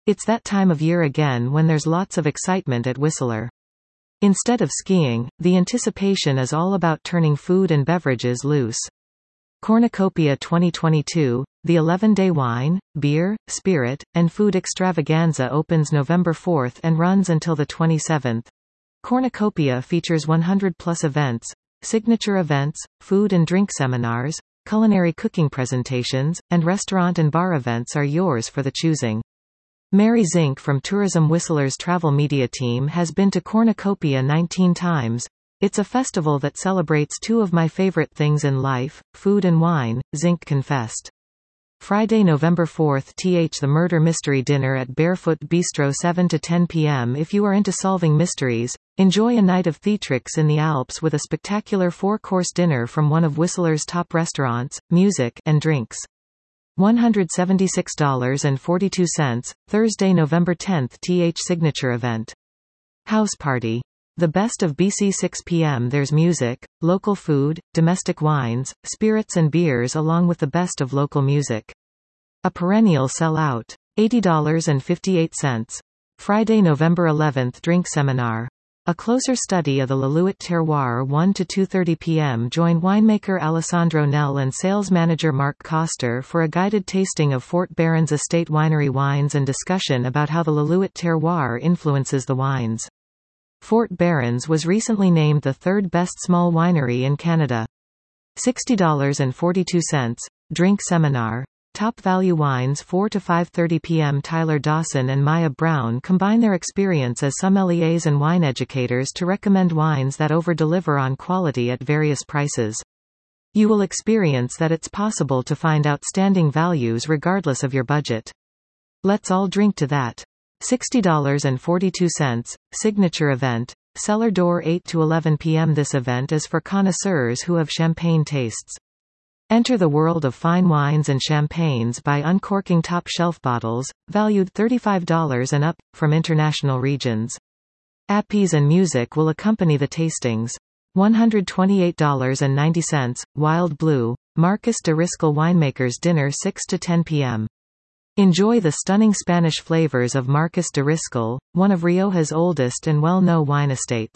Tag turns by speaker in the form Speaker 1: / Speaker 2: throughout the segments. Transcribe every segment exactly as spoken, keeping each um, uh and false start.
Speaker 1: It's that time of year again when there's lots of excitement at Whistler. Instead of skiing, the anticipation is all about turning food and beverages loose. Cornucopia twenty twenty-two, the eleven-day wine, beer, spirit, and food extravaganza opens November fourth and runs until the twenty-seventh. Cornucopia features one hundred plus events, signature events, food and drink seminars, culinary cooking presentations, and restaurant and bar events are yours for the choosing. Mary Zink from Tourism Whistler's travel media team has been to Cornucopia nineteen times. It's a festival that celebrates two of my favorite things in life, food and wine, Zink confessed. Friday, November fourth, the Murder Mystery Dinner at Barefoot Bistro seven to ten p m If you are into solving mysteries, enjoy a night of theatrics in the Alps with a spectacular four-course dinner from one of Whistler's top restaurants, music, and drinks. one hundred seventy-six dollars and forty-two cents, Thursday, November tenth, the signature event. House Party. The best of B C six p m There's music, local food, domestic wines, spirits and beers along with the best of local music. A perennial sellout. eighty dollars and fifty-eight cents. Friday, November eleventh Drink Seminar. A closer study of the Lillooet terroir one to two thirty p m Join winemaker Alessandro Nell and sales manager Mark Coster for a guided tasting of Fort Barons Estate Winery wines and discussion about how the Lillooet terroir influences the wines. Fort Barons was recently named the third best small winery in Canada. sixty dollars and forty-two cents. Drink Seminar. Top Value Wines four to five thirty p m Tyler Dawson and Maya Brown combine their experience as sommeliers and wine educators to recommend wines that over-deliver on quality at various prices. You will experience that it's possible to find outstanding values regardless of your budget. Let's all drink to that. sixty dollars and forty-two cents. Signature Event. Cellar Door eight to eleven p m This event is for connoisseurs who have champagne tastes. Enter the world of fine wines and champagnes by uncorking top-shelf bottles, valued thirty-five dollars and up, from international regions. Appies and music will accompany the tastings. one hundred twenty-eight dollars and ninety cents. Wild Blue. Marcus de Riscal Winemakers Dinner six to ten p m Enjoy the stunning Spanish flavors of Marcus de Riscal, one of Rioja's oldest and well-known wine estates.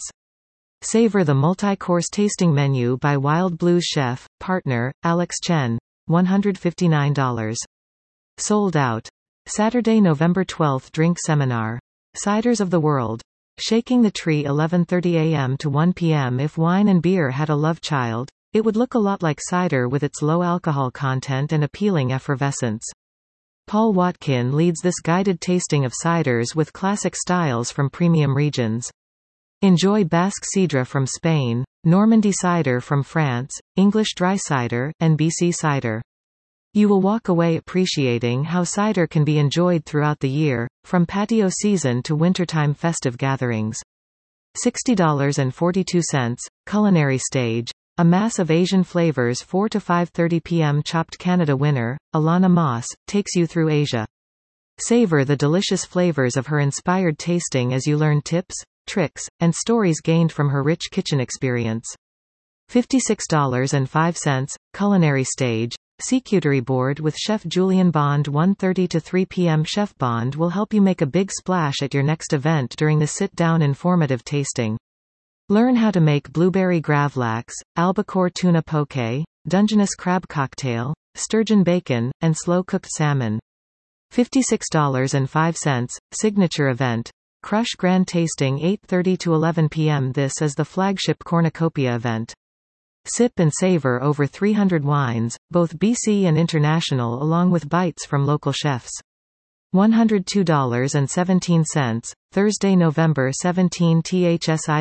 Speaker 1: Savor the multi-course tasting menu by Wild Blue's chef, partner, Alex Chen. one hundred fifty-nine dollars. Sold out. Saturday, November twelfth Drink Seminar. Ciders of the World. Shaking the Tree eleven thirty a m to one p m If wine and beer had a love child, it would look a lot like cider with its low alcohol content and appealing effervescence. Paul Watkin leads this guided tasting of ciders with classic styles from premium regions. Enjoy Basque Cidre from Spain, Normandy cider from France, English dry cider, and B C cider. You will walk away appreciating how cider can be enjoyed throughout the year, from patio season to wintertime festive gatherings. sixty dollars and forty-two cents. Culinary Stage. A mass of Asian flavors four to five thirty p m Chopped Canada winner, Alana Moss, takes you through Asia. Savor the delicious flavors of her inspired tasting as you learn tips, tricks, and stories gained from her rich kitchen experience. fifty-six dollars and five cents. Culinary Stage. Seacutery Board with Chef Julian Bond one thirty to three p m Chef Bond will help you make a big splash at your next event during the sit-down informative tasting. Learn how to make blueberry gravlax, albacore tuna poke, Dungeness crab cocktail, sturgeon bacon, and slow-cooked salmon. fifty-six dollars and five cents. Signature Event. Crush Grand Tasting eight thirty to eleven p m This is the flagship Cornucopia event. Sip and savor over three hundred wines, both B C and international, along with bites from local chefs. one hundred two dollars and seventeen cents. Thursday, November seventeenth The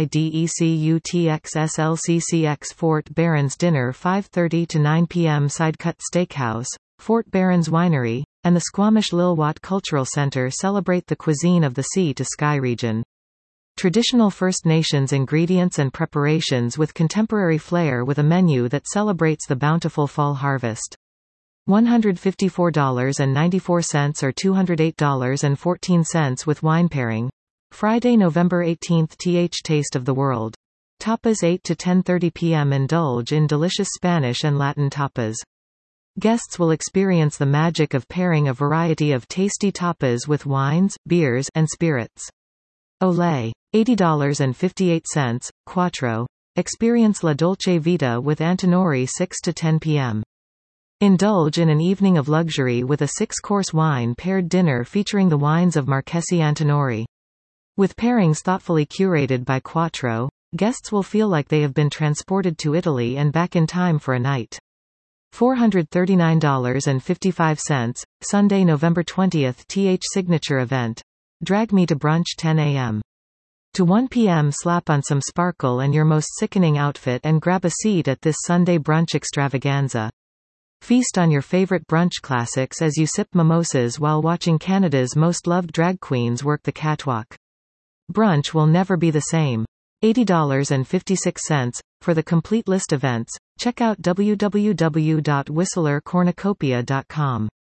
Speaker 1: SIDECUTXSLCCX Fort Barons Dinner five thirty to nine p m Sidecut Steakhouse, Fort Barons Winery, and the Squamish Lilwat Cultural Center celebrate the cuisine of the Sea to Sky region. Traditional First Nations ingredients and preparations with contemporary flair with a menu that celebrates the bountiful fall harvest. one hundred fifty-four dollars and ninety-four cents or two hundred eight dollars and fourteen cents with wine pairing. Friday, November eighteenth The Taste of the World. Tapas eight to ten thirty p m Indulge in delicious Spanish and Latin tapas. Guests will experience the magic of pairing a variety of tasty tapas with wines, beers, and spirits. Olé. eighty dollars and fifty-eight cents, Quattro. Experience La Dolce Vita with Antinori six to ten p m Indulge in an evening of luxury with a six-course wine-paired dinner featuring the wines of Marchesi Antinori. With pairings thoughtfully curated by Quattro, guests will feel like they have been transported to Italy and back in time for a night. four hundred thirty-nine dollars and fifty-five cents, Sunday, November twentieth. Th Signature event. Drag me to brunch ten a m To one p m Slap on some sparkle and your most sickening outfit and grab a seat at this Sunday brunch extravaganza. Feast on your favorite brunch classics as you sip mimosas while watching Canada's most loved drag queens work the catwalk. Brunch will never be the same. eighty dollars and fifty-six cents. For the complete list events, check out w w w dot whistler cornucopia dot com.